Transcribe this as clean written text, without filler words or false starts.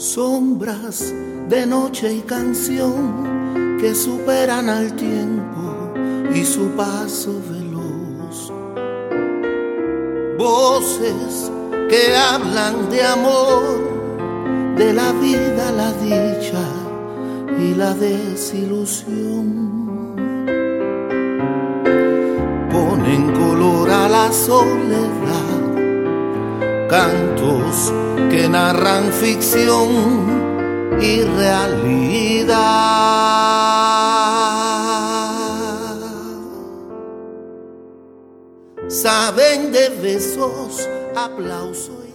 Sombras de noche y canción que superan al tiempo y su paso veloz. Voces que hablan de amor, de la vida, la dicha y la desilusión. Ponen color a la soledad, cantos que narran ficción y realidad. Saben de besos, aplauso y